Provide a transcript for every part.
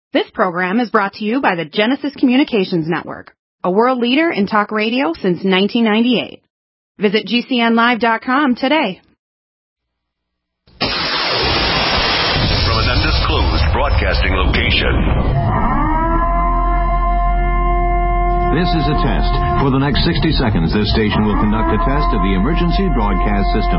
This program is brought to you by the Genesis Communications Network, a world leader in talk radio since 1998. Visit GCNlive.com today. From an undisclosed broadcasting location. This is a test. For the next 60 seconds, this station will conduct a test of the emergency broadcast system.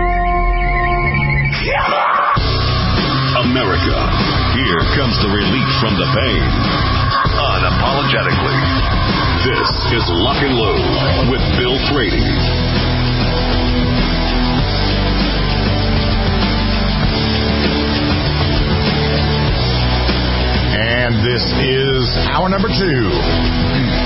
America, here comes the relief from the pain. Unapologetically. This is Lock and Load with Bill Frady. And this is hour number 2.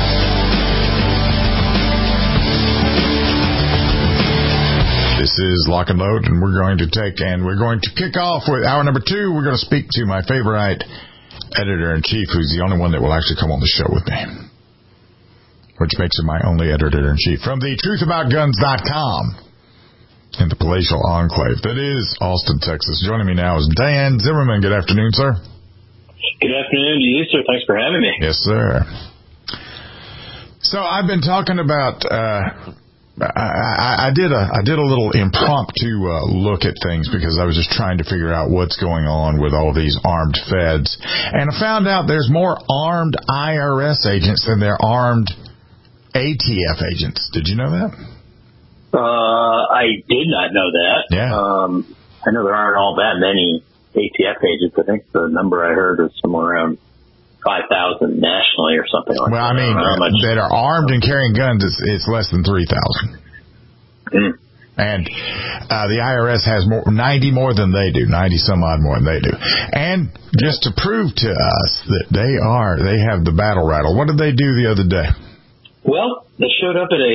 This is Lock and Load, and we're going to kick off with hour number 2. We're going to speak to my favorite editor-in-chief, who's the only one that will actually come on the show with me, which makes him my only editor-in-chief, from the truthaboutguns.com in the palatial enclave that is Austin, Texas. Joining me now is Dan Zimmerman. Good afternoon, sir. Good afternoon to you, sir. Thanks for having me. Yes, sir. So I've been talking about... I did a little impromptu look at things because I was just trying to figure out what's going on with all these armed feds, and I found out there's more armed IRS agents than there are armed ATF agents. Did you know that? I did not know that. Yeah. I know there aren't all that many ATF agents. I think the number I heard was somewhere around 5,000 nationally or something like that. Well, I mean, that are armed and carrying guns, it's less than 3,000. Mm. And the IRS has 90 more than they do, 90 some odd more than they do. And just to prove to us that they have the battle rattle, what did they do the other day? Well, they showed up at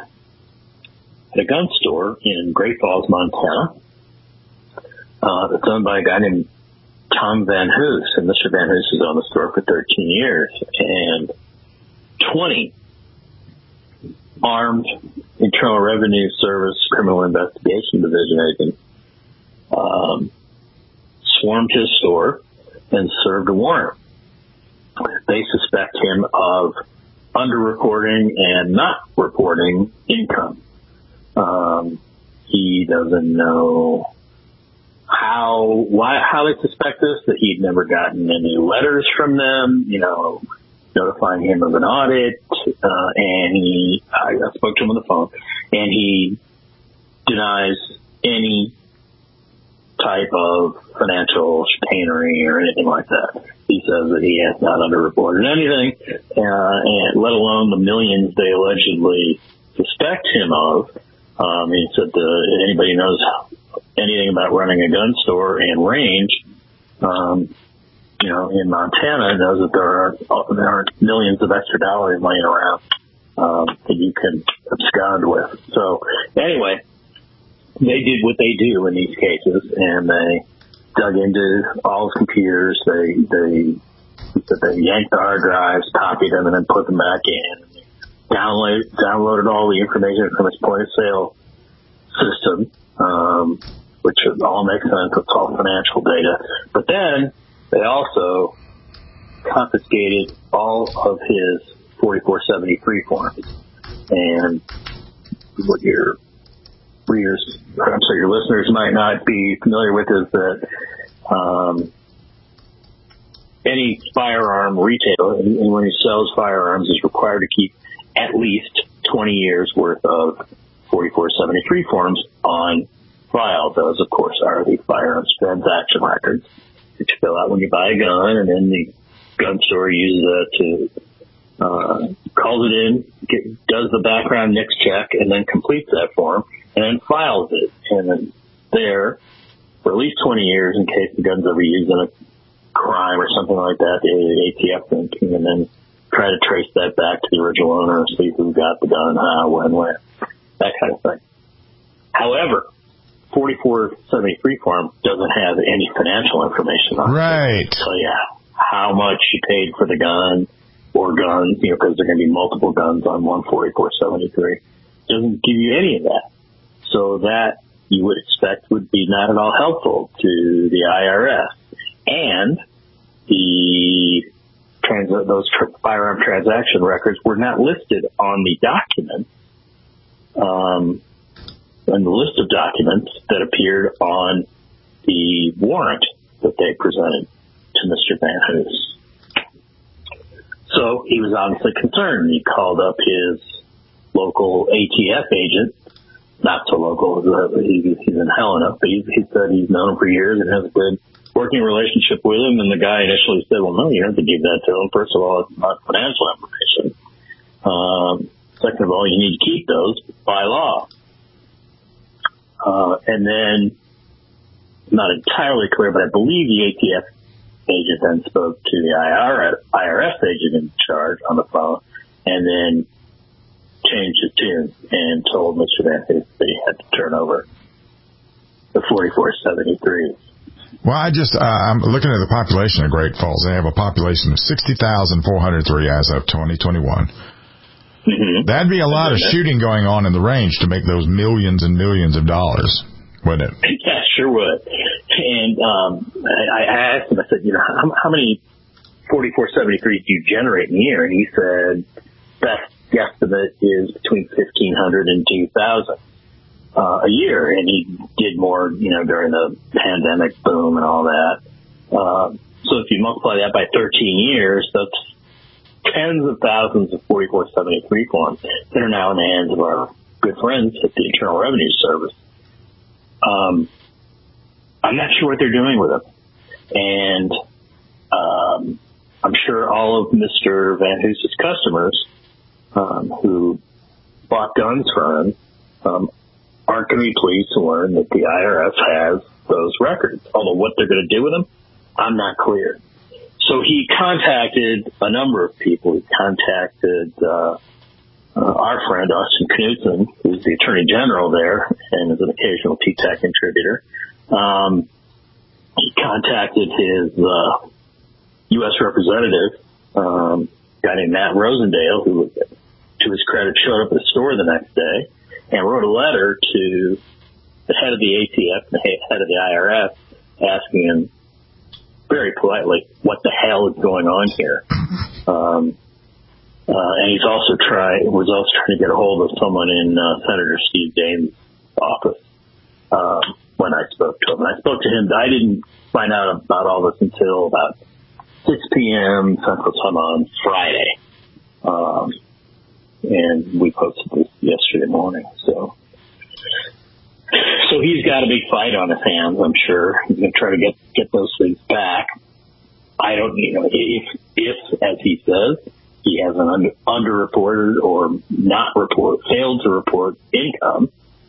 a gun store in Great Falls, Montana. It's owned by a guy named Tom Van Hoos, and Mr. Van Hoos has owned the store for 13 years, and 20 armed Internal Revenue Service Criminal Investigation Division agents swarmed his store and served a warrant. They suspect him of underreporting and not reporting income. He doesn't know how they suspect this, that he'd never gotten any letters from them, notifying him of an audit, and I spoke to him on the phone, and he denies any type of financial chicanery or anything like that. He says that he has not underreported anything, and let alone the millions they allegedly suspect him of. He said that anybody knows anything about running a gun store and range, in Montana knows that there are millions of extra dollars laying around that you can abscond with. So anyway, they did what they do in these cases, and they dug into all his computers. They yanked the hard drives, copied them, and then put them back in. And downloaded all the information from his point of sale system, which all makes sense. It's all financial data. But then they also confiscated all of his 4473 forms. And what your listeners might not be familiar with is that any firearm retailer, anyone who sells firearms, is required to keep at least 20 years worth of 4473 forms on file. Those, of course, are the firearms transaction records that you fill out when you buy a gun, and then the gun store uses that to calls it in, does the background NICS check, and then completes that form, and then files it. And then there, for at least 20 years, in case the gun's ever used in a crime or something like that, the ATF can then try to trace that back to the original owner and see who got the gun, how, when, where, that kind of thing. However, 4473 form doesn't have any financial information on it. Right. So how much you paid for the gun or guns, because there are going to be multiple guns on one 4473. Doesn't give you any of that. So that you would expect would be not at all helpful to the IRS. And those firearm transaction records were not listed on the document, on the list of documents that appeared on the warrant that they presented to Mr. Van Hoos. So he was obviously concerned. He called up his local ATF agent, not so local, he's in Helena, but he said he's known him for years and has a good working relationship with him. And the guy initially said, well, no, you don't have to give that to him. First of all, it's not financial information. Second of all, you need to keep those by law. And then, not entirely clear, but I believe the ATF agent then spoke to the IRS agent in charge on the phone, and then changed his tune and told Mr. Van Hoos that he had to turn over the 4473. Well, I'm looking at the population of Great Falls. They have a population of 60,403 as of 2021. Mm-hmm. That'd be a lot of shooting going on in the range to make those millions and millions of dollars, wouldn't it? Yeah, sure would. And I asked him, I said, how many 4473s do you generate in a year? And he said, best guesstimate is between 1,500 and 2,000 a year. And he did more, during the pandemic boom and all that. So if you multiply that by 13 years, that's tens of thousands of 4473 forms that are now in the hands of our good friends at the Internal Revenue Service. I'm not sure what they're doing with them. And I'm sure all of Mr. Van Hoos's customers who bought guns from him aren't going to be pleased to learn that the IRS has those records. Although what they're going to do with them, I'm not clear. So he contacted a number of people. He contacted our friend, Austin Knudsen, who's the Attorney General there and is an occasional T-TAC contributor. He contacted his U.S. representative, a guy named Matt Rosendale, who, to his credit, showed up at the store the next day and wrote a letter to the head of the ATF and the head of the IRS asking him very politely what the hell is going on here. And he's also was trying to get a hold of someone in Senator Steve Daines' office when I spoke to him. And I spoke to him. I didn't find out about all this until about 6 p.m. Central Time on Friday. And we posted this yesterday morning. So he's got a big fight on his hands, I'm sure. He's going to try to get those things back. I don't, if, as he says, he has an underreported or failed to report income,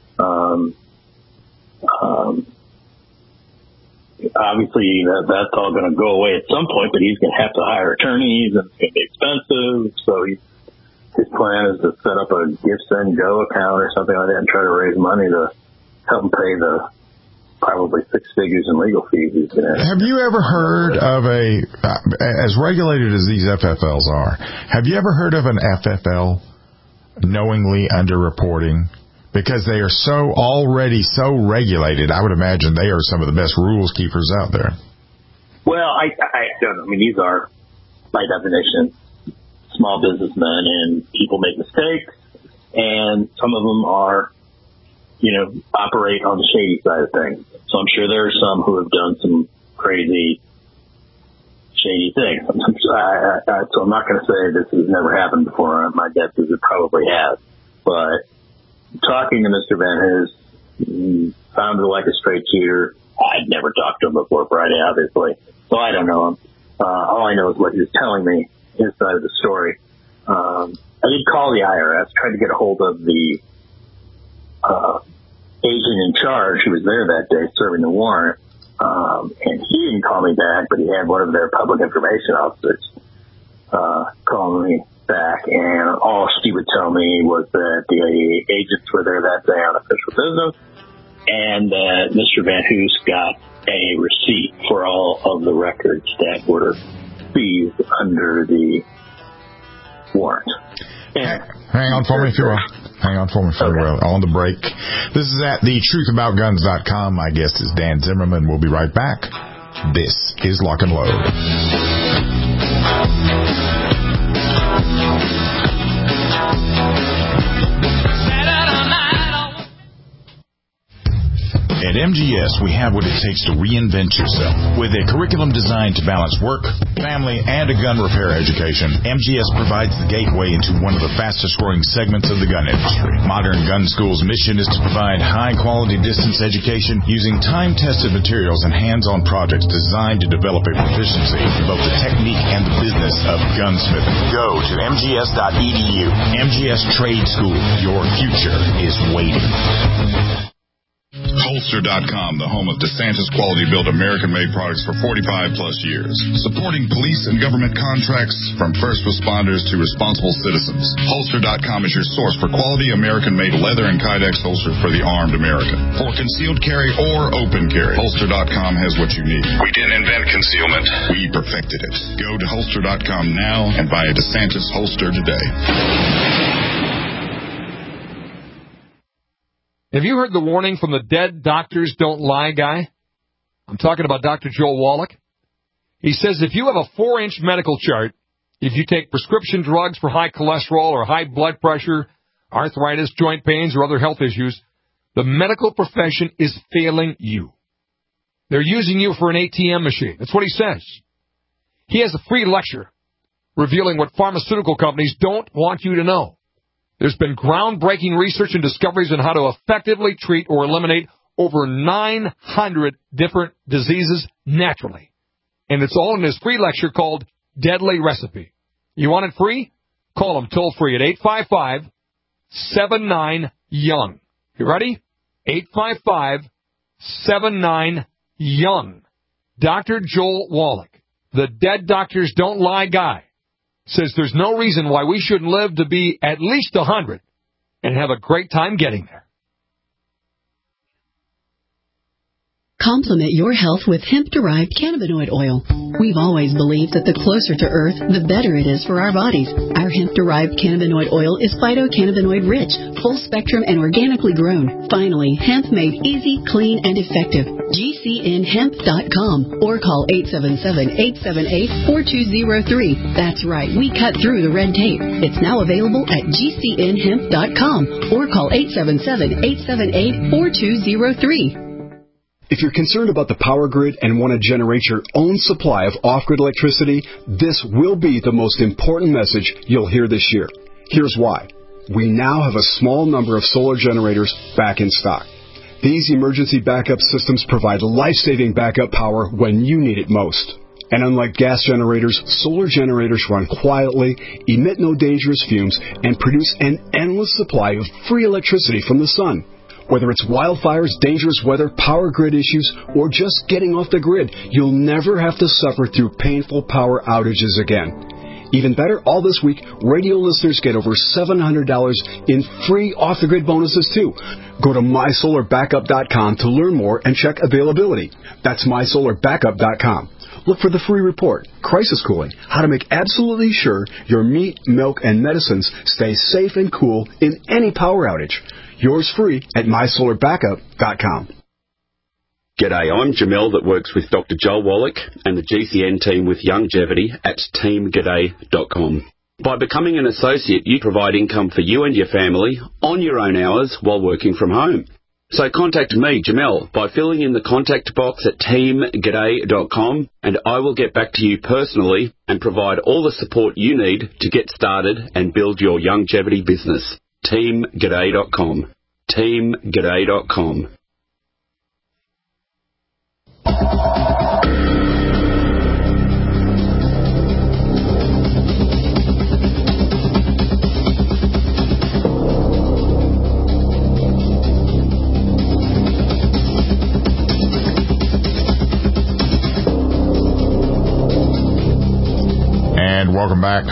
obviously that's all going to go away at some point, but he's going to have to hire attorneys and it's going to be expensive. So his plan is to set up a GiveSendGo account or something like that and try to raise money to help him pay the probably 6 figures in legal fees he's going to have. Have you ever heard of as regulated as these FFLs are, have you ever heard of an FFL knowingly underreporting? Because they are already so regulated, I would imagine they are some of the best rules keepers out there. Well, I don't know. I mean, these are, by definition, small businessmen, and people make mistakes, and some of them are, operate on the shady side of things. So I'm sure there are some who have done some crazy, shady things. So I'm not going to say this has never happened before. My guess is it probably has. But talking to Mr. Van Hoos, he sounded like a straight shooter. I'd never talked to him before Friday, obviously, so I don't know him. All I know is what he was telling me, his side of the story. I did call the IRS, tried to get a hold of the agent in charge who was there that day serving the warrant, and he didn't call me back, but he had one of their public information officers call me back, and all she would tell me was that the agents were there that day on official business, and that Mr. Van Hoos got a receipt for all of the records that were seized under the warrant. Hang on for me if you will. Hang on for me if you will. On the break. This is at thetruthaboutguns.com. My guest is Dan Zimmerman. We'll be right back This is Lock and Load. At MGS, we have what it takes to reinvent yourself. With a curriculum designed to balance work, family, and a gun repair education, MGS provides the gateway into one of the fastest-growing segments of the gun industry. Modern Gun School's mission is to provide high-quality distance education using time-tested materials and hands-on projects designed to develop a proficiency in both the technique and the business of gunsmithing. Go to mgs.edu. MGS Trade School. Your future is waiting. Holster.com, the home of DeSantis quality-built American-made products for 45-plus years. Supporting police and government contracts from first responders to responsible citizens. Holster.com is your source for quality American-made leather and Kydex holsters for the armed American. For concealed carry or open carry, Holster.com has what you need. We didn't invent concealment. We perfected it. Go to Holster.com now and buy a DeSantis holster today. Have you heard the warning from the dead doctors don't lie guy? I'm talking about Dr. Joel Wallach. He says if you have a 4-inch medical chart, if you take prescription drugs for high cholesterol or high blood pressure, arthritis, joint pains, or other health issues, the medical profession is failing you. They're using you for an ATM machine. That's what he says. He has a free lecture revealing what pharmaceutical companies don't want you to know. There's been groundbreaking research and discoveries on how to effectively treat or eliminate over 900 different diseases naturally. And it's all in his free lecture called Deadly Recipe. You want it free? Call him toll-free at 855-79-YOUNG. You ready? 855-79-YOUNG. Dr. Joel Wallach, the Dead Doctors Don't Lie guy, says there's no reason why we shouldn't live to be at least 100 and have a great time getting there. Complement your health with hemp-derived cannabinoid oil. We've always believed that the closer to Earth, the better it is for our bodies. Our hemp-derived cannabinoid oil is phytocannabinoid-rich, full-spectrum, and organically grown. Finally, hemp made easy, clean, and effective. GCNhemp.com or call 877-878-4203. That's right, we cut through the red tape. It's now available at GCNhemp.com or call 877-878-4203. If you're concerned about the power grid and want to generate your own supply of off-grid electricity, this will be the most important message you'll hear this year. Here's why. We now have a small number of solar generators back in stock. These emergency backup systems provide life-saving backup power when you need it most. And unlike gas generators, solar generators run quietly, emit no dangerous fumes, and produce an endless supply of free electricity from the sun. Whether it's wildfires, dangerous weather, power grid issues, or just getting off the grid, you'll never have to suffer through painful power outages again. Even better, all this week, radio listeners get over $700 in free off-the-grid bonuses, too. Go to mysolarbackup.com to learn more and check availability. That's mysolarbackup.com. Look for the free report, Crisis Cooling, how to make absolutely sure your meat, milk, and medicines stay safe and cool in any power outage. Yours free at mysolarbackup.com. G'day, I'm Jamel that works with Dr. Joel Wallach and the GCN team with Longevity at teamg'day.com. By becoming an associate, you provide income for you and your family on your own hours while working from home. So contact me, Jamel, by filling in the contact box at teamg'day.com, and I will get back to you personally and provide all the support you need to get started and build your longevity business. teamg'day.com. teamg'day.com. And welcome back.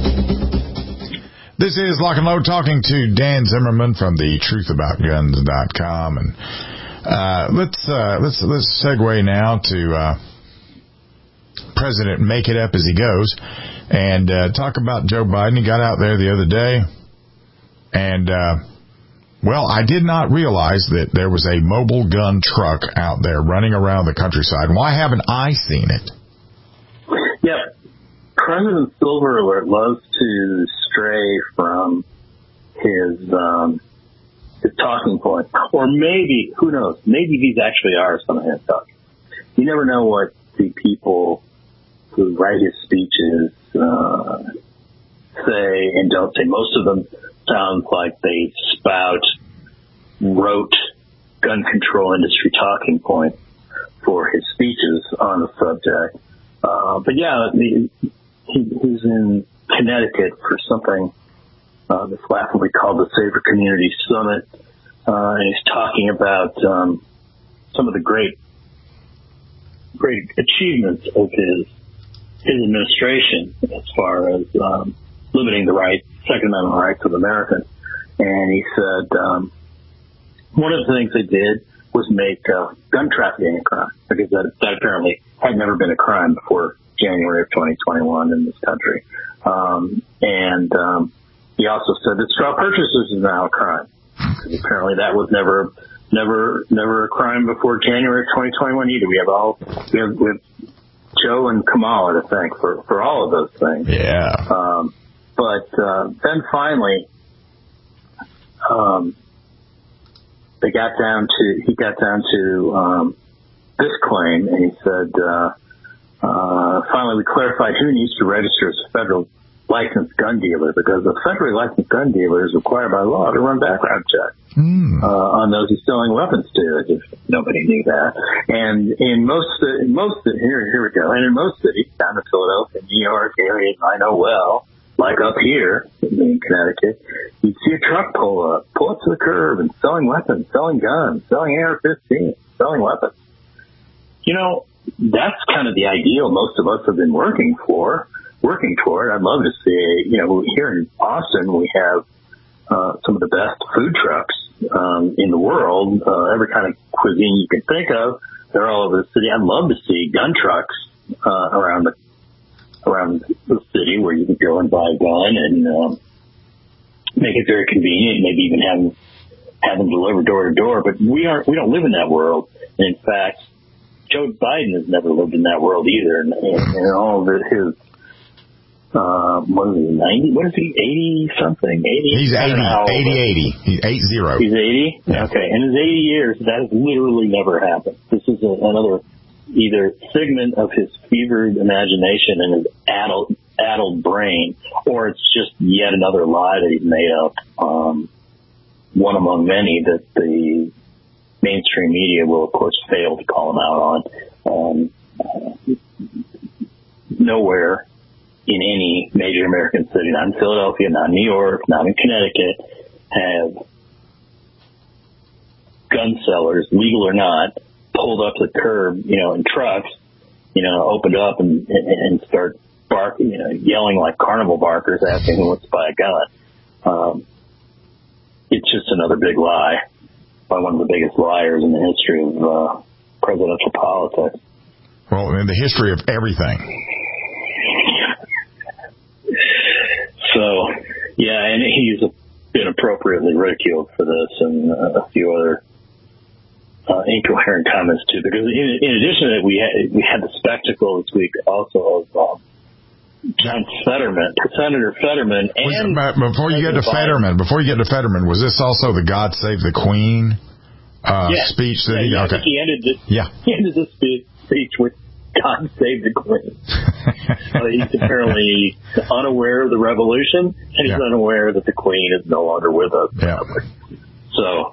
This is Lock and Load talking to Dan Zimmerman from the truthaboutguns.com, and let's segue now to President Make It Up as he goes, and talk about Joe Biden. He got out there the other day and Well, I did not realize that there was a mobile gun truck out there running around the countryside. Why haven't I seen it? Yeah, President Silver Alert loves to stray from his talking point. Or maybe, who knows, maybe these actually are some of his talking. You never know what the people who write his speeches say and don't say. Most of them sound like they spout rote gun control industry talking points for his speeches on the subject. But yeah, he's in Connecticut for something that's laughably called the Safer Community Summit. And he's talking about some of the great achievements of his administration as far as limiting the Second Amendment rights of Americans. And he said one of the things they did was make gun trafficking a crime, because that apparently had never been a crime before January of 2021 in this country. And he also said that straw purchases is now a crime, because apparently that was never a crime before January of 2021 either. We have Joe and Kamala to thank for all of those things. Yeah. But then finally, he got down to this claim, and he said, finally we clarified who needs to register as a federal licensed gun dealer, because a federally licensed gun dealer is required by law to run background checks on those he's selling weapons to, if nobody knew that. And in most here we go. And in most cities, down in Philadelphia, New York areas I know well, like up here in Connecticut, you'd see a truck pull up to the curb and selling weapons, selling guns, selling AR-15, selling weapons. You know, that's kind of the ideal most of us have been working toward. I'd love to see, here in Austin, we have some of the best food trucks in the world, every kind of cuisine you can think of. They're all over the city. I'd love to see gun trucks around the city where you can go and buy a gun and make it very convenient, maybe even have them delivered door to door. But we don't live in that world. And in fact, Joe Biden has never lived in that world either. And all of his what is he, 90? What is he, 80-something? 80? He's 80. He's 80. He's 80? Yeah. Okay. In his 80 years, that has literally never happened. This is another either figment of his fevered imagination and his addled brain, or it's just yet another lie that he's made up, one among many that the mainstream media will, of course, fail to call him out on. Nowhere in any major American city, not in Philadelphia, not in New York, not in Connecticut, have gun sellers, legal or not, pulled up the curb, in trucks, opened up and start barking, yelling like carnival barkers, asking who wants to buy a gun. It's just another big lie by one of the biggest liars in the history of presidential politics. Well, in the history of everything. So, yeah, and he's been appropriately ridiculed for this and a few other incoherent comments too. Because in addition to that, we had the spectacle this week also of John Fetterman, Senator Fetterman, and before you get to Fetterman, was this also the "God Save the Queen" speech that he? Okay. He ended this speech with "God Save the Queen." He's apparently unaware of the revolution, and he's unaware that the Queen is no longer with us. Yeah. So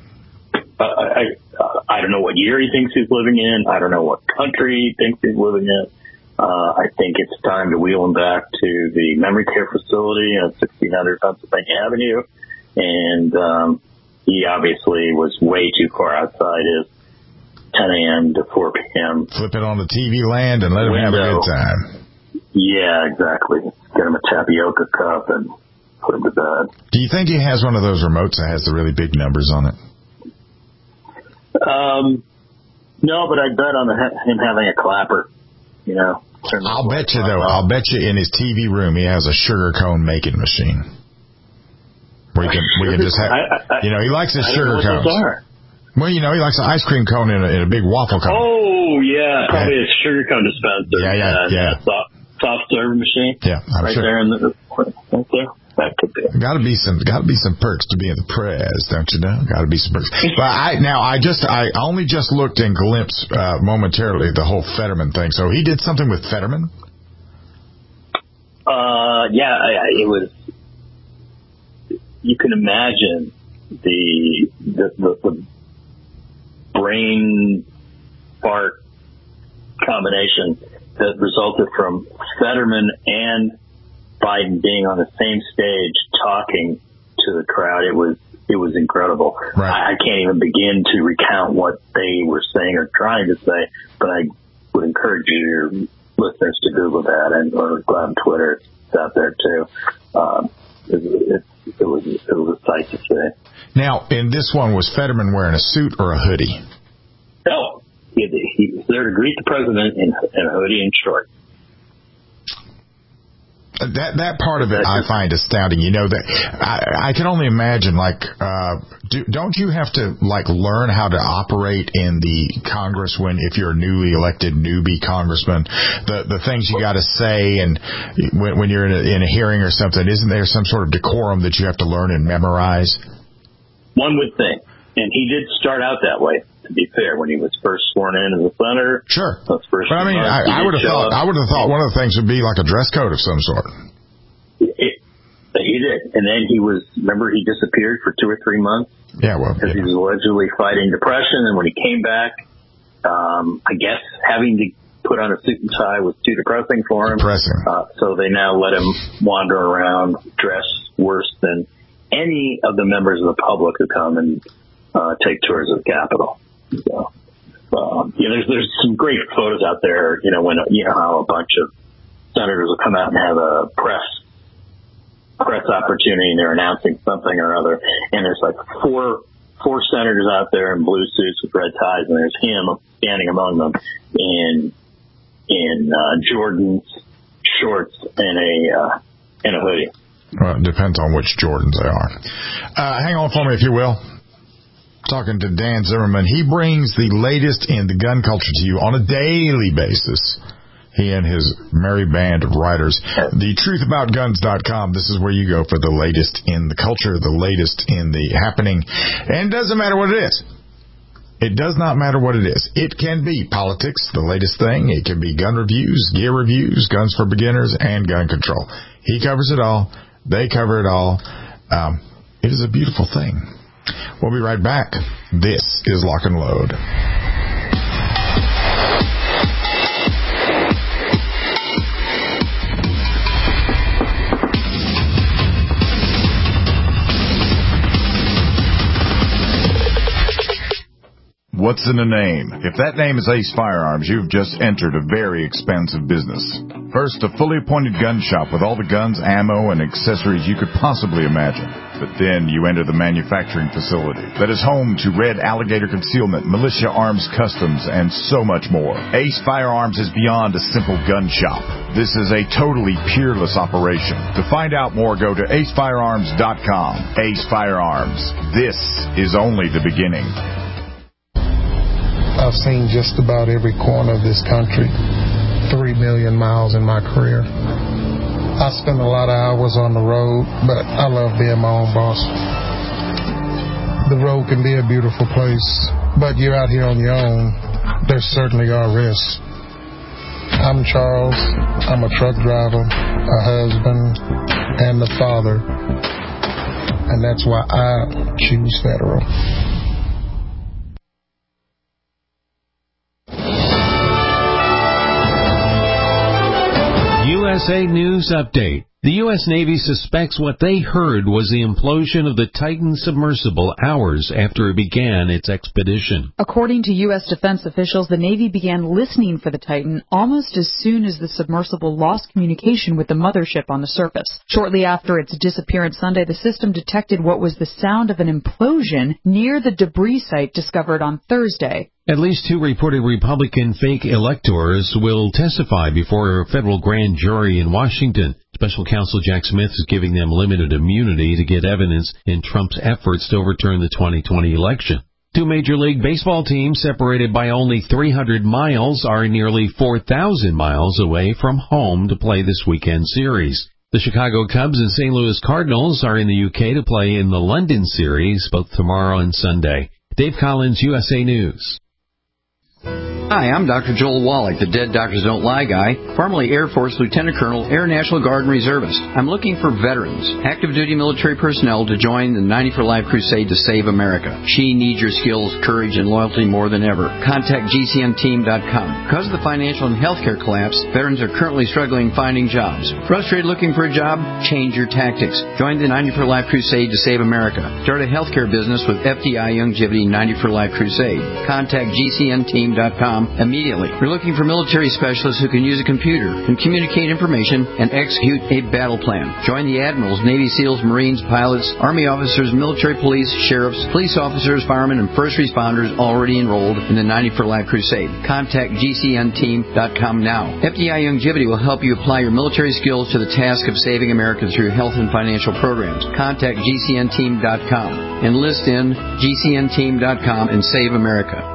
I don't know what year he thinks he's living in. I don't know what country he thinks he's living in. I think it's time to wheel him back to the memory care facility at 1600 Pennsylvania Avenue. And he obviously was way too far outside his 10 a.m. to 4 p.m. Flip it on the TV land and let him have a good time. Yeah, exactly. Get him a tapioca cup and put him to bed. Do you think he has one of those remotes that has the really big numbers on it? No, but I bet on him having a clapper, I'll bet you in his TV room he has a sugar cone making machine. We can just have, he likes his sugar cones. Well, he likes an ice cream cone in a big waffle cone. Oh, yeah, probably a sugar cone dispenser. Yeah. Soft serve machine. Yeah, I'm right sure. There in the right there. That could be. Got to be some perks to be in the press, don't you know? Got to be some perks. But I only just looked and glimpsed momentarily the whole Fetterman thing. So he did something with Fetterman. It was. You can imagine the brain fart combination that resulted from Fetterman and Biden being on the same stage talking to the crowd. It was incredible. Right. I can't even begin to recount what they were saying or trying to say, but I would encourage your listeners to Google that or go on Twitter. It's out there too. It was a sight to see. Now, in this one, was Fetterman wearing a suit or a hoodie? No, he was there to greet the president in a hoodie and shorts. That part of it I find astounding. That I can only imagine. Don't you have to learn how to operate in the Congress if you're a newly elected newbie congressman? The things you got to say, and when you're in a hearing or something, isn't there some sort of decorum that you have to learn and memorize? One would think, and he did start out that way. To be fair, when he was first sworn in as a senator. Sure. But I mean, I would have thought one of the things would be like a dress code of some sort. He did. And then remember he disappeared for 2 or 3 months? Yeah, because he was allegedly fighting depression. And when he came back, I guess having to put on a suit and tie was too depressing for him. So they now let him wander around dressed worse than any of the members of the public who come and take tours of the Capitol. So, there's some great photos out there, when, how a bunch of senators will come out and have a press opportunity and they're announcing something or other. And there's four senators out there in blue suits with red ties, and there's him standing among them in Jordan's shorts and a hoodie. Well, it depends on which Jordans they are. Hang on for me, if you will. Talking to Dan Zimmerman. He brings the latest in the gun culture to you on a daily basis. He and his merry band of writers. TheTruthAboutGuns.com. This is where you go for the latest in the culture, the latest in the happening. And it doesn't matter what it is. It does not matter what it is. It can be politics, the latest thing. It can be gun reviews, gear reviews, guns for beginners, and gun control. He covers it all. They cover it all. It is a beautiful thing. We'll be right back. This is Lock and Load. What's in a name? If that name is Ace Firearms, you've just entered a very expansive business. First, a fully appointed gun shop with all the guns, ammo, and accessories you could possibly imagine. But then you enter the manufacturing facility that is home to Red Alligator Concealment, Militia Arms Customs, and so much more. Ace Firearms is beyond a simple gun shop. This is a totally peerless operation. To find out more, go to acefirearms.com. Ace Firearms. This is only the beginning. I've seen just about every corner of this country, 3 million miles in my career. I spend a lot of hours on the road, but I love being my own boss. The road can be a beautiful place, but you're out here on your own. There certainly are risks. I'm Charles. I'm a truck driver, a husband, and a father. And that's why I choose Federal. USA News Update. The U.S. Navy suspects what they heard was the implosion of the Titan submersible hours after it began its expedition. According to U.S. defense officials, the Navy began listening for the Titan almost as soon as the submersible lost communication with the mothership on the surface. Shortly after its disappearance Sunday, the system detected what was the sound of an implosion near the debris site discovered on Thursday. At least 2 reported Republican fake electors will testify before a federal grand jury in Washington. Special counsel Jack Smith is giving them limited immunity to get evidence in Trump's efforts to overturn the 2020 election. 2 Major League Baseball teams separated by only 300 miles are nearly 4,000 miles away from home to play this weekend series. The Chicago Cubs and St. Louis Cardinals are in the UK to play in the London series both tomorrow and Sunday. Dave Collins, USA News. Hi, I'm Dr. Joel Wallach, the Dead Doctors Don't Lie guy, formerly Air Force Lieutenant Colonel, Air National Guard and Reservist. I'm looking for veterans, active duty military personnel to join the 90 for Life crusade to save America. She needs your skills, courage, and loyalty more than ever. Contact GCNteam.com. Because of the financial and healthcare collapse, veterans are currently struggling finding jobs. Frustrated looking for a job? Change your tactics. Join the 90 for Life crusade to save America. Start a healthcare business with FDI Youngevity 90 for Life crusade. Contact GCNteam.com immediately. We're looking for military specialists who can use a computer and communicate information and execute a battle plan. Join the admirals, Navy SEALs, Marines, pilots, Army officers, military police, sheriffs, police officers, firemen, and first responders already enrolled in the 90 for Life crusade. Contact GCNteam.com now. FDI Youngevity will help you apply your military skills to the task of saving America through health and financial programs. Contact GCNteam.com. Enlist in GCNteam.com and save America.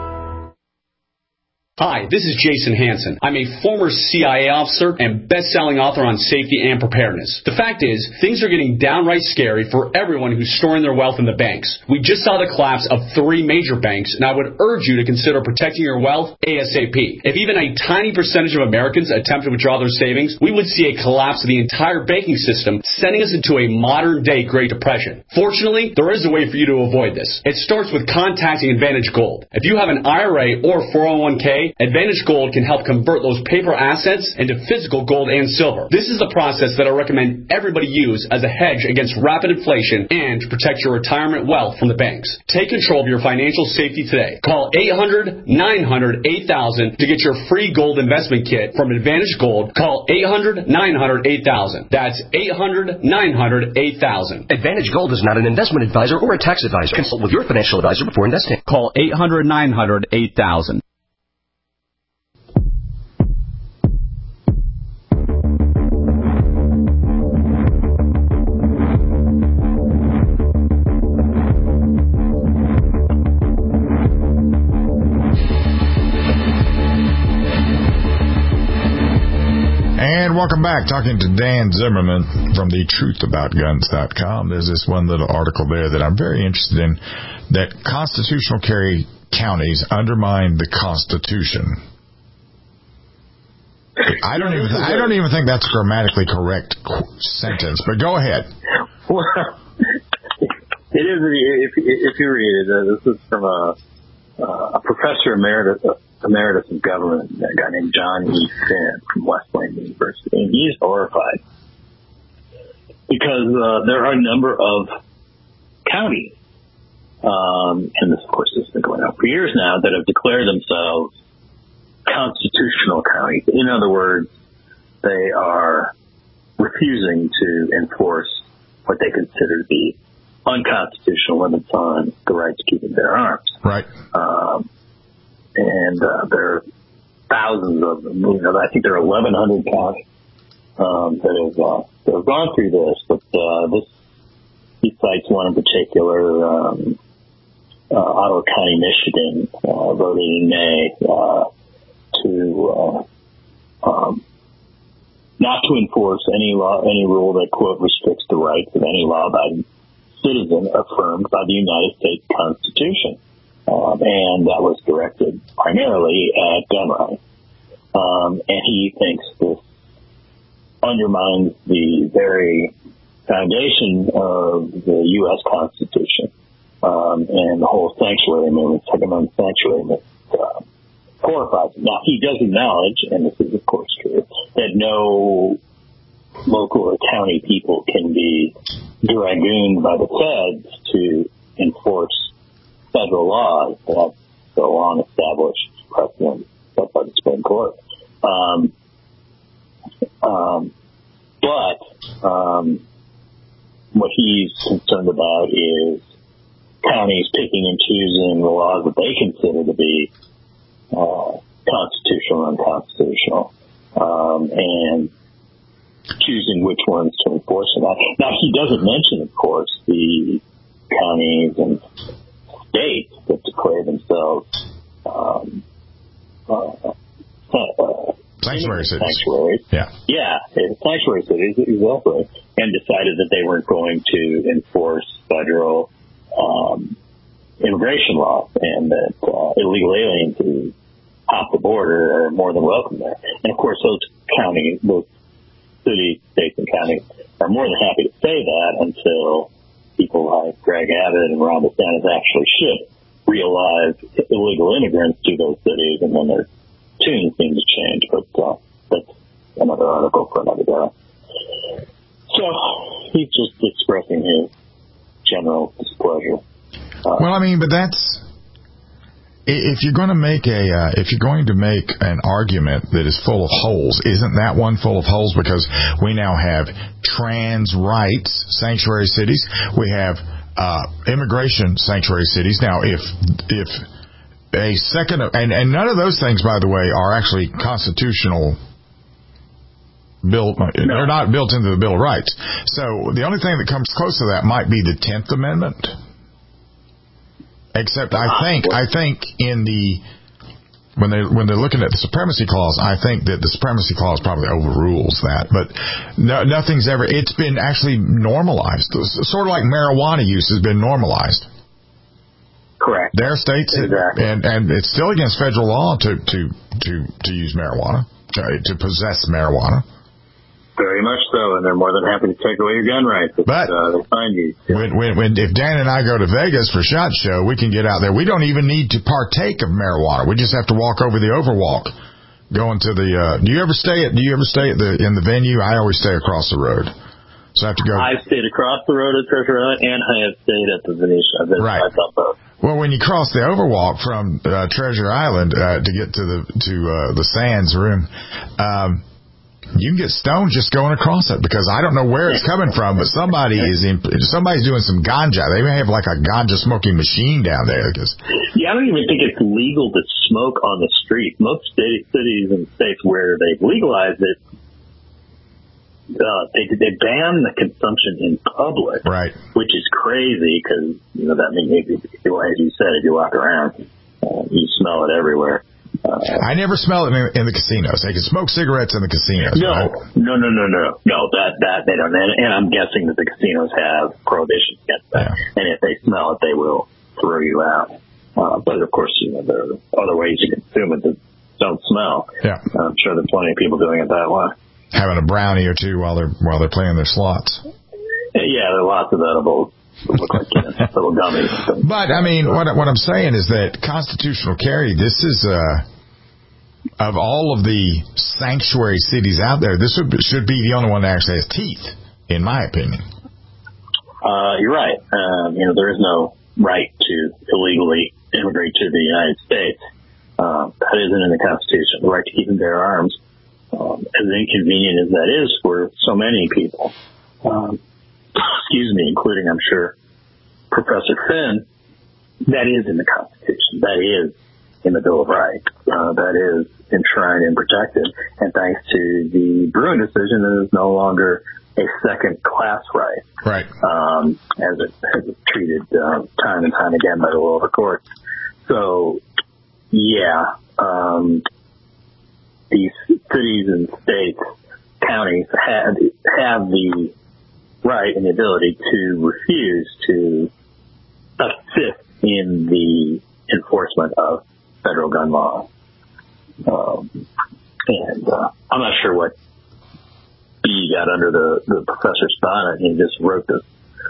Hi, this is Jason Hansen. I'm a former CIA officer and best-selling author on safety and preparedness. The fact is, things are getting downright scary for everyone who's storing their wealth in the banks. We just saw the collapse of 3 major banks, and I would urge you to consider protecting your wealth ASAP. If even a tiny percentage of Americans attempt to withdraw their savings, we would see a collapse of the entire banking system, sending us into a modern-day Great Depression. Fortunately, there is a way for you to avoid this. It starts with contacting Advantage Gold. If you have an IRA or 401k, Advantage Gold can help convert those paper assets into physical gold and silver. This is the process that I recommend everybody use as a hedge against rapid inflation and to protect your retirement wealth from the banks. Take control of your financial safety today. Call 800-900-8000 to get your free gold investment kit from Advantage Gold. Call 800-900-8000. That's 800-900-8000. Advantage Gold is not an investment advisor or a tax advisor. Consult with your financial advisor before investing. Call 800-900-8000. And welcome back. Talking to Dan Zimmerman from the truthaboutguns.com. There's this one little article there that I'm very interested in, that constitutional carry counties undermine the Constitution. I don't even think that's a grammatically correct sentence, but go ahead. Well, it is, if you read it, this is from a professor emeritus of government, a guy named John E. Finn from Wesleyan University, and he's horrified because there are a number of counties, and this, of course, has been going on for years now, that have declared themselves constitutional counties. In other words, they are refusing to enforce what they consider to be unconstitutional limits on the right to keep and bear arms. Right. And there are thousands of them. You know, I think there are 1,100 counties that have gone through this. But he cites one in particular, Ottawa County, Michigan, voted in May to not to enforce any rule that, quote, restricts the rights of any law-abiding citizen affirmed by the United States Constitution. And that was directed primarily at gun rights. And he thinks this undermines the very foundation of the U.S. Constitution and the whole sanctuary movement, Second Amendment sanctuary movement, horrifies him. Now, he does acknowledge, and this is, of course, true, that no local or county people can be dragooned by the feds to enforce federal laws that go on established precedent set by the Supreme Court. But what he's concerned about is counties picking and choosing the laws that they consider to be constitutional and unconstitutional, and choosing which ones to enforce them. Now, he doesn't mention, of course, the counties and states that declare themselves sanctuary cities. Sanctuary cities, exactly, and decided that they weren't going to enforce federal immigration laws, and that illegal aliens who hop the border are more than welcome there. And of course, those cities, states, and counties are more than happy to say that until people like Greg Abbott and Ron DeSantis actually should realize illegal immigrants to those cities, and then their tune seems to change. But that's another article for another day. So he's just expressing his general displeasure. Well, I mean, but that's if you're going to make an argument that is full of holes, isn't that one full of holes? Because we now have trans rights sanctuary cities, we have immigration sanctuary cities. Now, if a second, and none of those things, by the way, are actually constitutional. They're not built into the Bill of Rights. So the only thing that comes close to that might be the 10th Amendment. Except I think in when they're looking at the Supremacy Clause, I think that the Supremacy Clause probably overrules that. But nothing's ever. It's been actually normalized, sort of like marijuana use has been normalized. Correct. There are states, exactly. and it's still against federal law to use marijuana, to possess marijuana. Very much so, and they're more than happy to take away your gun rights if they find you. If Dan and I go to Vegas for SHOT Show, we can get out there. We don't even need to partake of marijuana. We just have to walk over the Overwalk, going to the. Do you ever stay in the venue? I always stay across the road, so I have to go. I've stayed across the road at Treasure Island, and I have stayed at the Venetian. Right. I've done both. Well, when you cross the Overwalk from Treasure Island to get to the Sands room. You can get stoned just going across it, because I don't know where it's coming from, but somebody's doing some ganja. They may have like a ganja smoking machine down there. Yeah, I don't even think it's legal to smoke on the street. Most cities and states where they've legalized it, they ban the consumption in public, right? Which is crazy, because that means, as you said, if you walk around, you smell it everywhere. I never smell it in the casinos. They can smoke cigarettes in the casinos. No, right? No. That they don't. And I'm guessing that the casinos have prohibitions against that. Yeah. And if they smell it, they will throw you out. But of course, there are other ways you consume it that don't smell. Yeah, I'm sure there's plenty of people doing it that way. Having a brownie or two while they're playing their slots. Yeah, there are lots of edibles. Look like little gummies. But I mean, what I'm saying is that constitutional carry. This is of all of the sanctuary cities out there, this should be the only one that actually has teeth, in my opinion. You're right. There is no right to illegally immigrate to the United States. That isn't in the Constitution. The right to keep and bear arms, as inconvenient as that is for so many people. Excuse me, including, I'm sure, Professor Finn, that is in the Constitution. That is in the Bill of Rights. That is enshrined and protected. And thanks to the Bruin decision, it is no longer a second-class right. Right. As it's treated time and time again by the lower courts. So, yeah, these cities and states, counties have the right and the ability to refuse to assist in the enforcement of federal gun laws. And I'm not sure what he got under the professor's bonnet. He just wrote this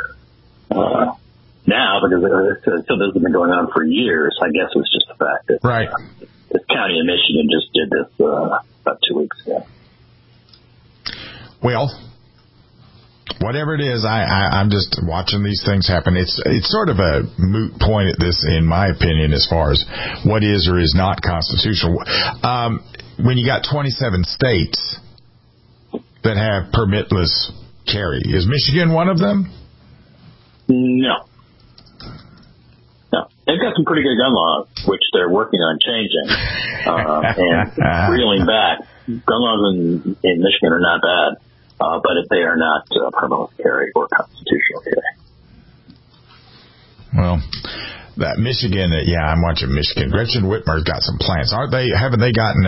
now, because this has been going on for years. I guess it was just the fact that right. This county in Michigan just did this about 2 weeks ago. Well, whatever it is, I'm just watching these things happen. It's sort of a moot point at this, in my opinion, as far as what is or is not constitutional. When you got 27 states that have permitless carry, is Michigan one of them? No. They've got some pretty good gun laws, which they're working on changing. And reeling back, gun laws in Michigan are not bad, but if they are not permanent carry or constitutional carry. Well, that Michigan, I'm watching Michigan. Gretchen Whitmer's got some plans. Haven't they gotten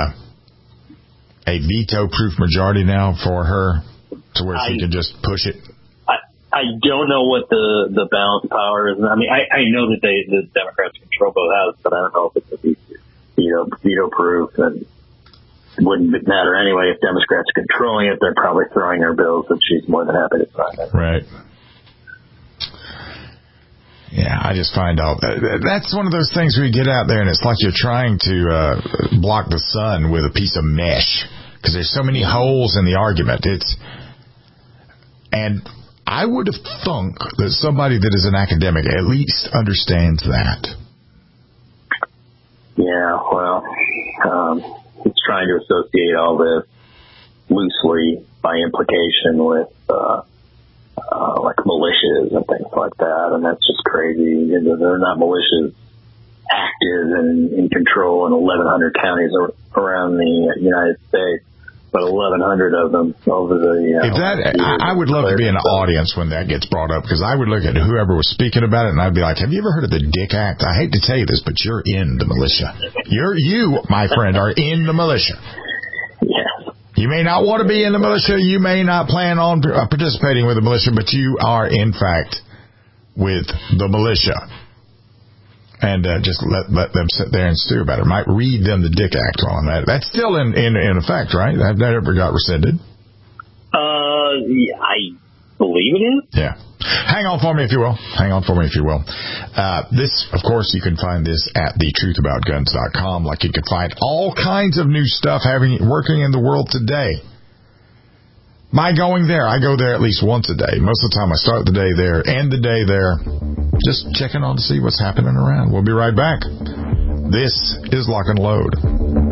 a veto-proof majority now for her to where she can just push it? I don't know what the balance of power is. I mean, I know that the Democrats control both houses, but I don't know if it's veto-proof, and it wouldn't matter anyway. If Democrats are controlling it, they're probably throwing her bills, and she's more than happy to sign it. Right. Yeah, I just find out that's one of those things where you get out there and it's like you're trying to block the sun with a piece of mesh because there's so many holes in the argument. And I would have thunk that somebody that is an academic at least understands that. Yeah, well, It's trying to associate all this loosely by implication with like militias and things like that, and that's just crazy. They're not militias active and in control in 1,100 counties around the United States, but 1,100 of them over the. I would love to be in the audience when that gets brought up, because I would look at whoever was speaking about it and I'd be like, "Have you ever heard of the Dick Act? I hate to tell you this, but you're in the militia. You, my friend, are in the militia." Yeah. You may not want to be in the militia. You may not plan on participating with the militia, but you are, in fact, with the militia. And just let them sit there and stew about it. Might read them the Dick Act on that. That's still in effect, right? That never got rescinded. Yeah, I believe it is. Yeah. Hang on for me, if you will. This, of course, you can find this at thetruthaboutguns.com. Like you can find all kinds of new stuff working in the world today. My going there, I go there at least once a day. Most of the time I start the day there, end the day there, just checking on to see what's happening around. We'll be right back. This is Lock and Load.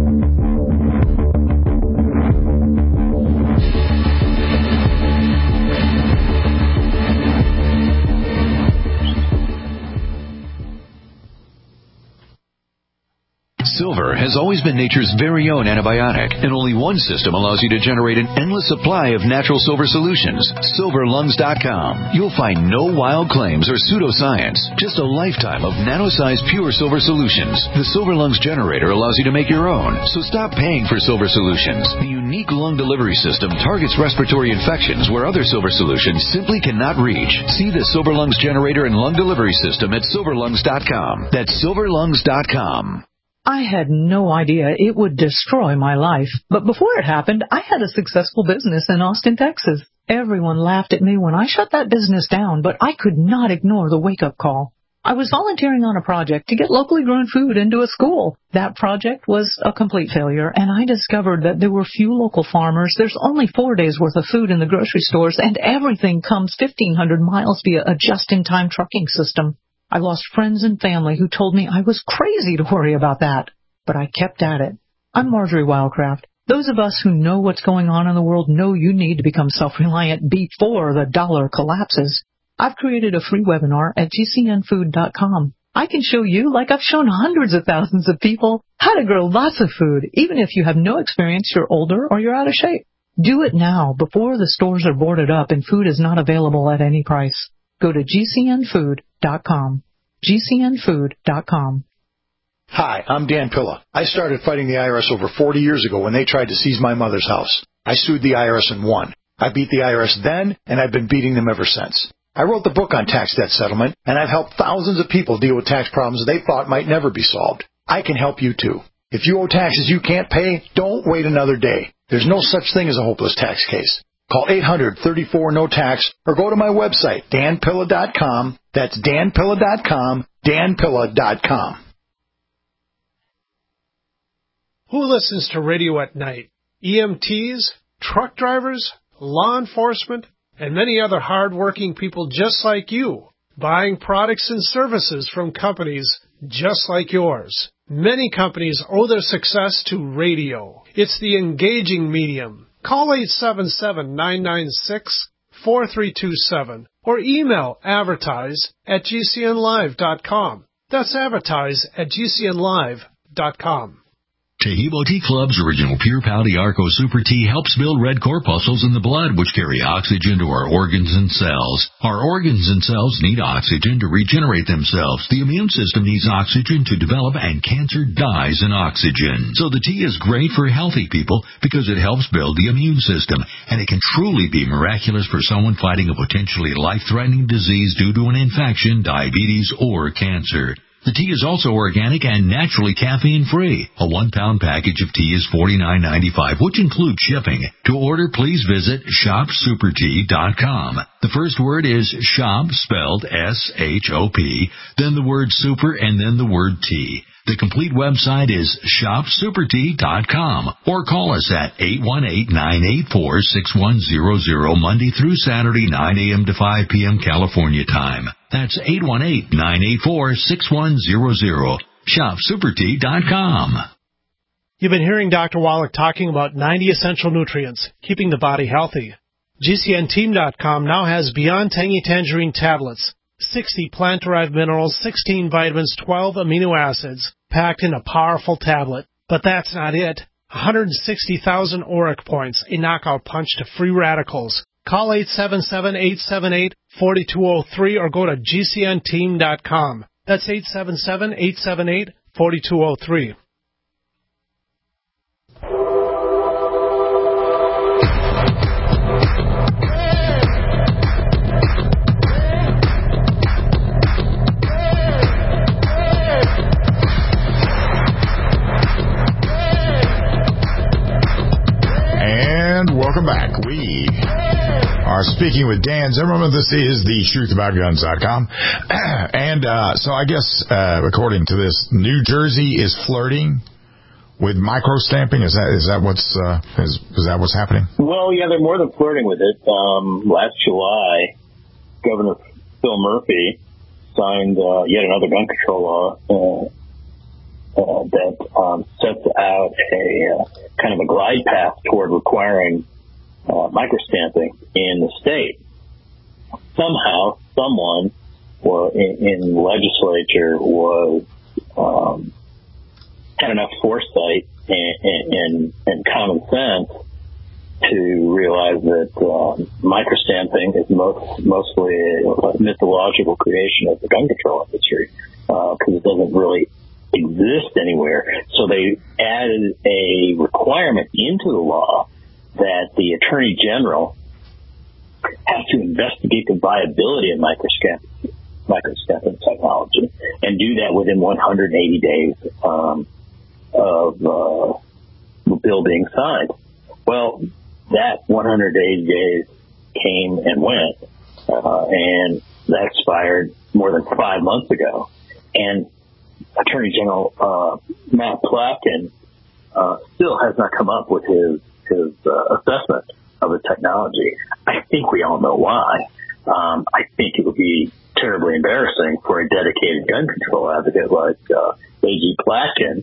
Silver has always been nature's very own antibiotic, and only one system allows you to generate an endless supply of natural silver solutions. SilverLungs.com. You'll find no wild claims or pseudoscience, just a lifetime of nano-sized pure silver solutions. The Silver Lungs generator allows you to make your own, so stop paying for silver solutions. The unique lung delivery system targets respiratory infections where other silver solutions simply cannot reach. See the Silver Lungs generator and lung delivery system at SilverLungs.com. That's SilverLungs.com. I had no idea it would destroy my life. But before it happened, I had a successful business in Austin, Texas. Everyone laughed at me when I shut that business down, but I could not ignore the wake-up call. I was volunteering on a project to get locally grown food into a school. That project was a complete failure, and I discovered that there were few local farmers. There's only 4 days' worth of food in the grocery stores, and everything comes 1,500 miles via a just-in-time trucking system. I lost friends and family who told me I was crazy to worry about that, but I kept at it. I'm Marjorie Wildcraft. Those of us who know what's going on in the world know you need to become self-reliant before the dollar collapses. I've created a free webinar at GCNfood.com. I can show you, like I've shown hundreds of thousands of people, how to grow lots of food, even if you have no experience, you're older, or you're out of shape. Do it now, before the stores are boarded up and food is not available at any price. Go to GCNfood.com. GCNfood.com. Hi, I'm Dan Pilla. I started fighting the IRS over 40 years ago when they tried to seize my mother's house. I sued the IRS and won. I beat the IRS then, and I've been beating them ever since. I wrote the book on tax debt settlement, and I've helped thousands of people deal with tax problems they thought might never be solved. I can help you too. If you owe taxes you can't pay, don't wait another day. There's no such thing as a hopeless tax case. Call 800-34-NO-TAX or go to my website, danpilla.com. That's danpilla.com, danpilla.com. Who listens to radio at night? EMTs, truck drivers, law enforcement, and many other hard-working people just like you, buying products and services from companies just like yours. Many companies owe their success to radio. It's the engaging medium. Call 877-996-4327 or email advertise@gcnlive.com. That's advertise@gcnlive.com. TejiboTeaClub.com. Tejibo Tea Club's original Pure Pau Arco Super Tea helps build red corpuscles in the blood, which carry oxygen to our organs and cells. Our organs and cells need oxygen to regenerate themselves. The immune system needs oxygen to develop, and cancer dies in oxygen. So the tea is great for healthy people because it helps build the immune system, and it can truly be miraculous for someone fighting a potentially life-threatening disease due to an infection, diabetes, or cancer. The tea is also organic and naturally caffeine-free. A 1-pound package of tea is $49.95, which includes shipping. To order, please visit shopsupertea.com. The first word is shop, spelled S-H-O-P, then the word super, and then the word tea. The complete website is shopsupertea.com, or call us at 818-984-6100 Monday through Saturday, 9 a.m. to 5 p.m. California time. That's 818-984-6100. Shopsupertea.com. You've been hearing Dr. Wallach talking about 90 essential nutrients, keeping the body healthy. GCNteam.com now has Beyond Tangy Tangerine tablets. 60 plant-derived minerals, 16 vitamins, 12 amino acids, packed in a powerful tablet. But that's not it. 160,000 ORAC points, a knockout punch to free radicals. Call 877-878-4203 or go to GCNteam.com. That's 877-878-4203. Welcome back. We are speaking with Dan Zimmerman. This is thetruthAboutGuns.com. And so I guess, according to this, New Jersey is flirting with micro-stamping. Is that what's happening? Well, yeah, they're more than flirting with it. Last July, Governor Phil Murphy signed yet another gun control law that sets out a kind of a glide path toward requiring microstamping in the state. Somehow, someone in the legislature had enough foresight and common sense to realize that microstamping is mostly a mythological creation of the gun control industry because it doesn't really exist anywhere. So they added a requirement into the law that the Attorney General has to investigate the viability of microstamping technology and do that within 180 days of the bill being signed. Well, that 180 days came and went, and that expired more than 5 months ago. And Attorney General Matt Platkin still has not come up with his assessment of the technology. I think we all know why. I think it would be terribly embarrassing for a dedicated gun control advocate like A.G. Platkin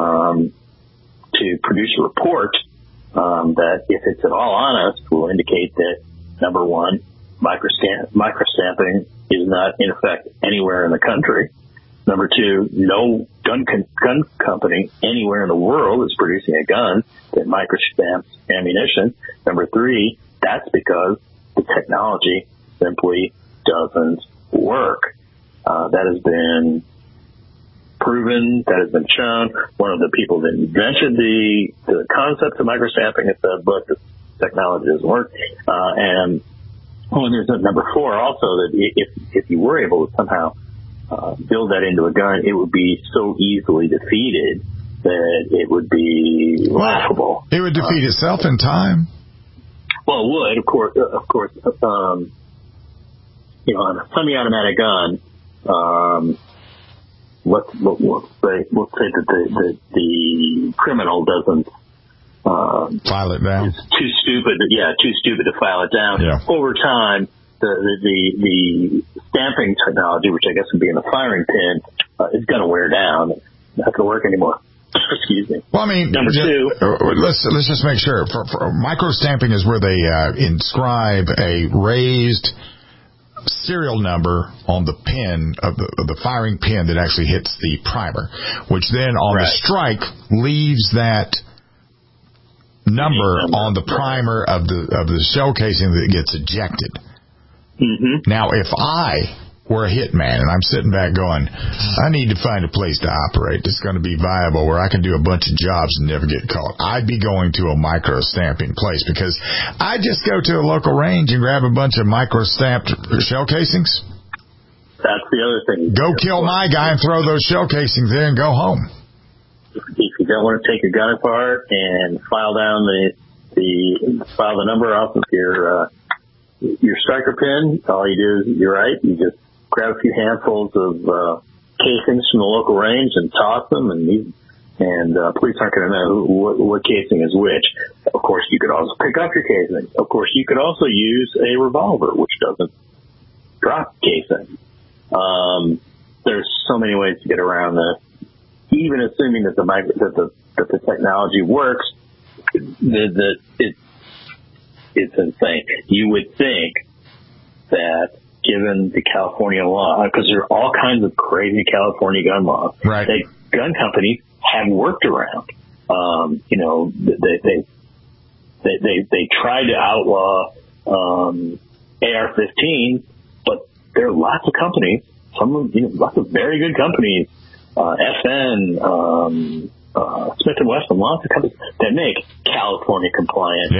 to produce a report that, if it's at all honest, will indicate that, number one, microstamping is not in effect anywhere in the country. Number two, no gun company anywhere in the world is producing a gun that microstamps ammunition. Number three, that's because the technology simply doesn't work. That has been proven, that has been shown. One of the people that invented the concept of microstamping has said, look, this technology doesn't work. And there's number four also, that if you were able to somehow build that into a gun, it would be so easily defeated that it would be laughable. It would defeat itself in time. Well, it would, of course. On a semi-automatic gun, let's say that the criminal doesn't file it down. It's too stupid to file it down. Yeah. Over time, the stamping technology, which I guess would be in the firing pin, is going to wear down. It's not going to work anymore. Excuse me. Well, I mean, number two. Let's just make sure. For microstamping is where they inscribe a raised serial number on the pin of the firing pin that actually hits the primer, which then on the strike leaves that number on the primer of the shell casing that gets ejected. Mm-hmm. Now, if I were a hitman and I'm sitting back going, I need to find a place to operate that's going to be viable where I can do a bunch of jobs and never get caught, I'd be going to a micro stamping place, because I just go to a local range and grab a bunch of micro stamped shell casings. That's the other thing. Go kill my guy and throw those shell casings there and go home. If you don't want to take your gun apart and file down file the number off of your striker pin, all you do is, you're right, you just grab a few handfuls of casings from the local range and toss them, and police aren't going to know what casing is which. Of course, you could also pick up your casing. Of course, you could also use a revolver, which doesn't drop casing. There's so many ways to get around this. Even assuming that the technology works, it's insane. You would think that, given the California law, because there are all kinds of crazy California gun laws, that gun companies have worked around. They tried to outlaw AR-15, but there are lots of companies, lots of very good companies, FN, Smith & Wesson, lots of companies that make California compliant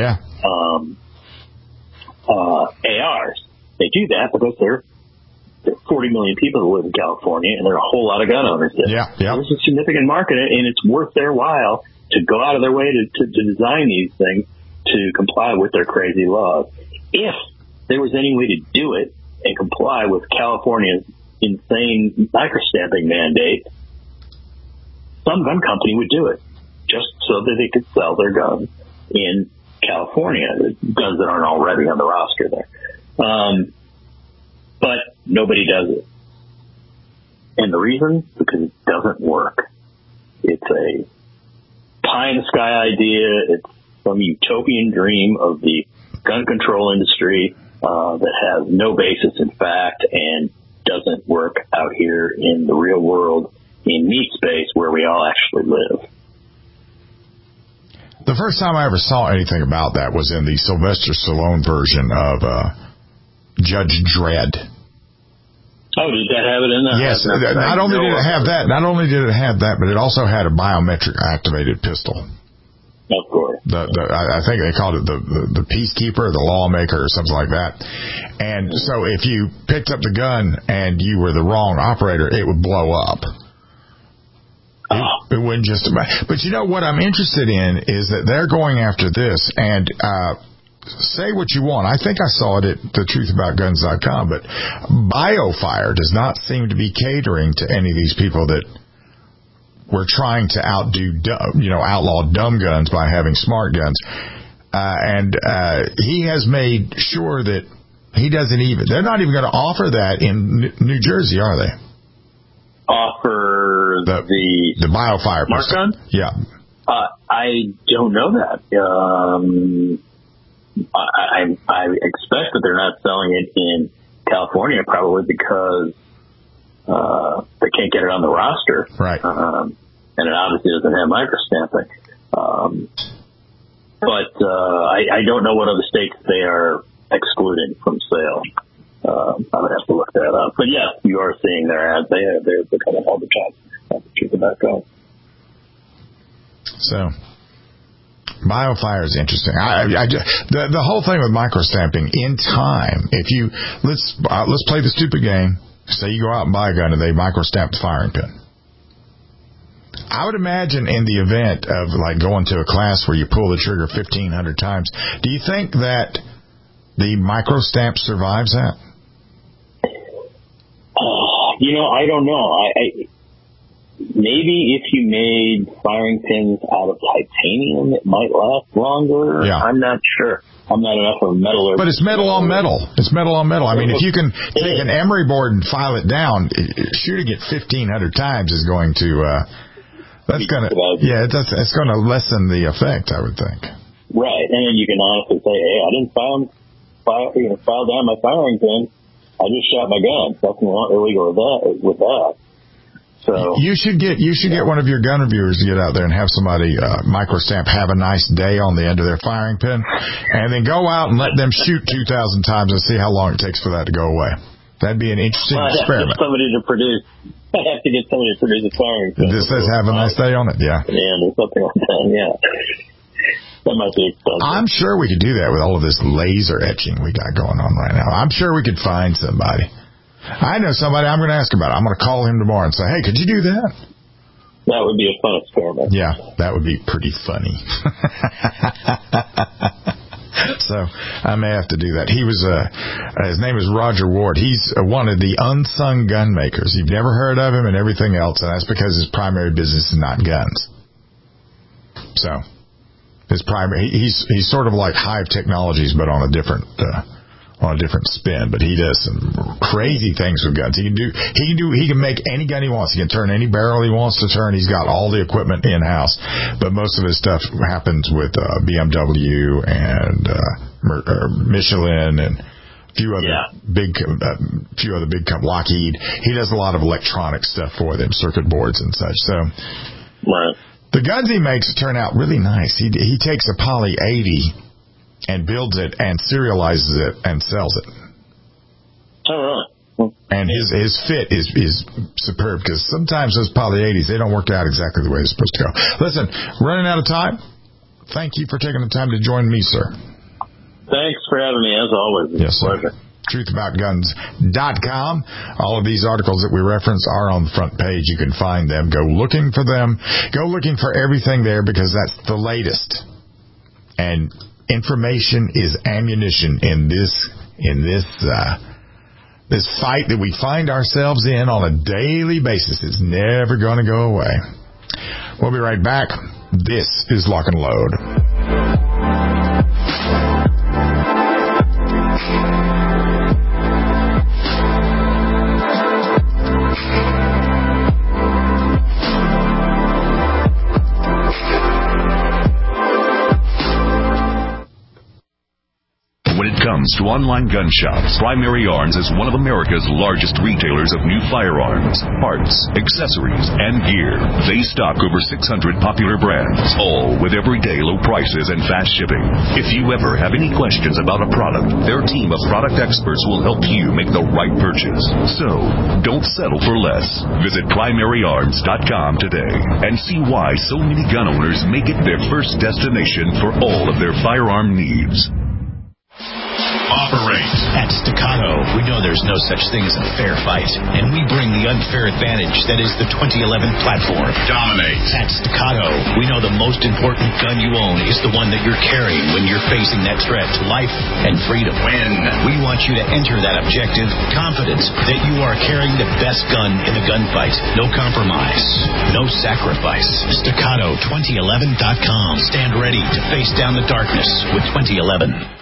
ARs. They do that because there are 40 million people who live in California, and there are a whole lot of gun owners there. There's a significant market, and it's worth their while to go out of their way to design these things to comply with their crazy laws. If there was any way to do it and comply with California's insane microstamping mandate, some gun company would do it just so that they could sell their guns in California, guns that aren't already on the roster there. But nobody does it. And the reason? Because it doesn't work. It's a pie-in-the-sky idea. It's some utopian dream of the gun control industry that has no basis in fact and doesn't work out here in the real world, in meat space where we all actually live. The first time I ever saw anything about that was in the Sylvester Stallone version of Judge Dredd. Oh, did that have it in there? Yes. Not only did it have that, but it also had a biometric activated pistol. Of course. I think they called it the Peacekeeper, the Lawmaker, or something like that. And so if you picked up the gun and you were the wrong operator, it would blow up. It wouldn't just about. But you know what I'm interested in is that they're going after this, and say what you want. I think I saw it at thetruthaboutguns.com, but BioFire does not seem to be catering to any of these people that were trying to outlaw dumb guns by having smart guns. And he has made sure that they're not even going to offer that in New Jersey, are they? Offer the BioFire smart gun? Yeah. I don't know that. I expect that they're not selling it in California, probably because they can't get it on the roster. Right. And it obviously doesn't have microstamping. But I don't know what other states they are excluding from sale. I would have to look that up. But yeah, you are seeing their ads. They're becoming all the time. Keep it back on. So, BioFire is interesting. The whole thing with microstamping, in time, let's play the stupid game. Say you go out and buy a gun and they microstamp the firing pin. I would imagine in the event of like going to a class where you pull the trigger 1,500 times, do you think that the microstamp survives that? I don't know. Maybe if you made firing pins out of titanium, it might last longer. Yeah. I'm not sure. I'm not enough of a metaller. But it's metal on metal. It's metal on metal. I mean, if you can take an emery board and file it down, shooting it 1,500 times is going to it's going to lessen the effect, I would think. Right, and then you can honestly say, hey, I didn't file down my firing pin. I just shot my gun. Nothing illegal with that. So you should get one of your gun reviewers to get out there and have somebody microstamp "Have a nice day" on the end of their firing pin, and then go out and let them shoot 2,000 times and see how long it takes for that to go away. That'd be an interesting experiment. I have to get somebody to produce a firing pin. This says "Have a nice day" on it, yeah. And or something like that, yeah. That might be expensive. I'm sure we could do that with all of this laser etching we got going on right now. I'm sure we could find somebody. I know somebody I'm going to ask about it. I'm going to call him tomorrow and say, hey, could you do that? That would be a fun experiment. Yeah, that would be pretty funny. So I may have to do that. He was his name is Roger Ward. He's one of the unsung gun makers. You've never heard of him and everything else, and that's because his primary business is not guns. So he's sort of like Hive Technologies, but on a different spin. But he does some crazy things with guns. He can make any gun he wants. He can turn any barrel he wants to turn. He's got all the equipment in house. But most of his stuff happens with BMW and Michelin and a few other big companies. Lockheed. He does a lot of electronic stuff for them, circuit boards and such. So. Right. The guns he makes turn out really nice. He takes a Poly 80 and builds it and serializes it and sells it. All right. And his fit is superb, because sometimes those Poly 80s, they don't work out exactly the way they're supposed to go. Listen, running out of time. Thank you for taking the time to join me, sir. Thanks for having me, as always. It's a pleasure. TruthAboutGuns.com. All of these articles that we reference are on the front page. You can find them. Go looking for them. Go looking for everything there, because that's the latest. And information is ammunition in this fight that we find ourselves in on a daily basis. It's never going to go away. We'll be right back. This is Lock and Load. When it comes to online gun shops, Primary Arms is one of America's largest retailers of new firearms, parts, accessories, and gear. They stock over 600 popular brands, all with everyday low prices and fast shipping. If you ever have any questions about a product, their team of product experts will help you make the right purchase. So, don't settle for less. Visit PrimaryArms.com today and see why so many gun owners make it their first destination for all of their firearm needs. Operate. At Staccato, we know there's no such thing as a fair fight, and we bring the unfair advantage that is the 2011 platform. Dominate. At Staccato, we know the most important gun you own is the one that you're carrying when you're facing that threat to life and freedom. Win. We want you to enter that objective confident that you are carrying the best gun in the gunfight. No compromise. No sacrifice. Staccato2011.com. Stand ready to face down the darkness with 2011.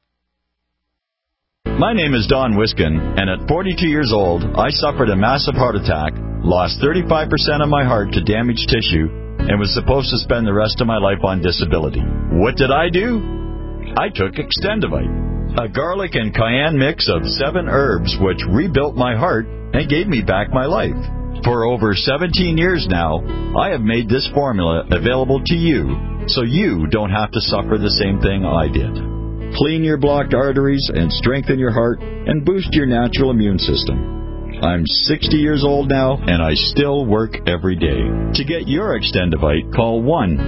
My name is Don Wiskin, and at 42 years old, I suffered a massive heart attack, lost 35% of my heart to damaged tissue, and was supposed to spend the rest of my life on disability. What did I do? I took Extendivite, a garlic and cayenne mix of 7 herbs which rebuilt my heart and gave me back my life. For over 17 years now, I have made this formula available to you, so you don't have to suffer the same thing I did. Clean your blocked arteries and strengthen your heart and boost your natural immune system. I'm 60 years old now, and I still work every day. To get your Extendivite, call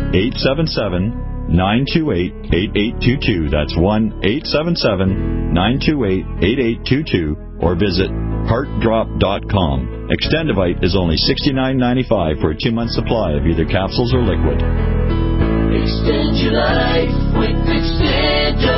1-877-928-8822. That's 1-877-928-8822. Or visit heartdrop.com. Extendivite is only $69.95 for a 2-month supply of either capsules or liquid. Extend your life with Extendivite.